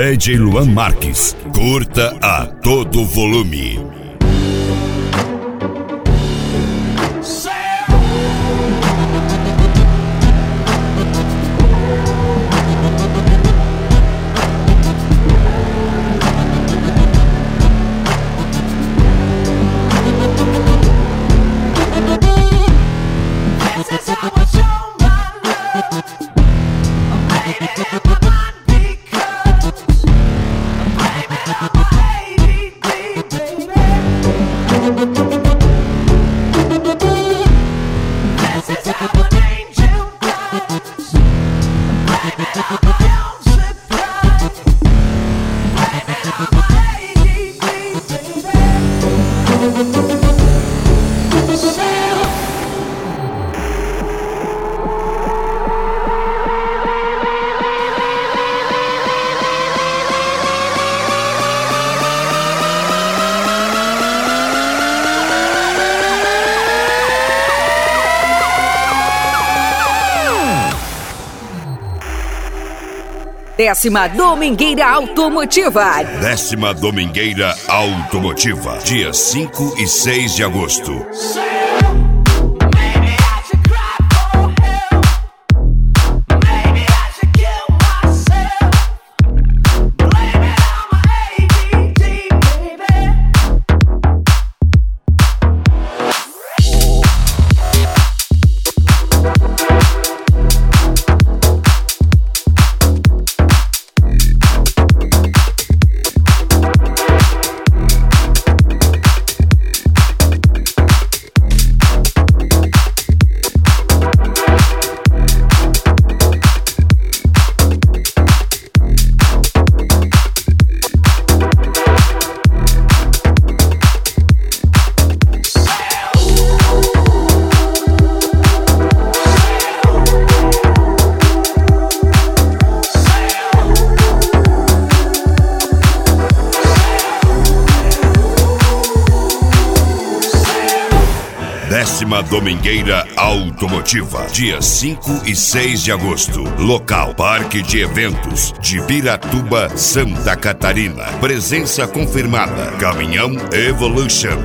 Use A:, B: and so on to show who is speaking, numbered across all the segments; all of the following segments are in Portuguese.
A: DJ Luan Marques, curta a todo volume.
B: Décima Domingueira Automotiva.
A: Décima Domingueira Automotiva, dia 5 e 6 de agosto. Décima Domingueira Automotiva, dia 5 e 6 de agosto. Local: Parque de Eventos de Piratuba, Santa Catarina. Presença confirmada: caminhão Evolution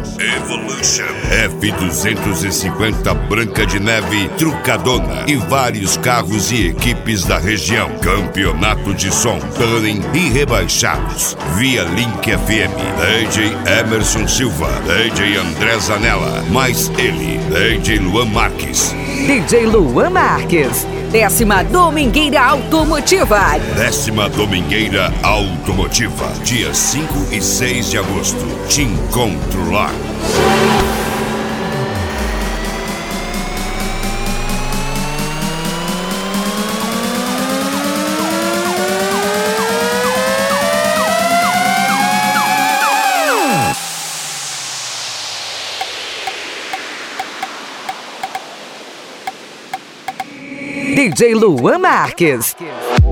A: F250 Branca de Neve Trucadona e vários carros e equipes da região. Campeonato de som, tuning e rebaixados. Via Link FM, DJ Emerson Silva, DJ André Zanella, mais ele, DJ Luan Marques.
B: DJ Luan Marques. Décima Domingueira Automotiva.
A: Décima Domingueira Automotiva, dia 5 e 6 de agosto. Te encontro lá.
B: DJ Luan Marques.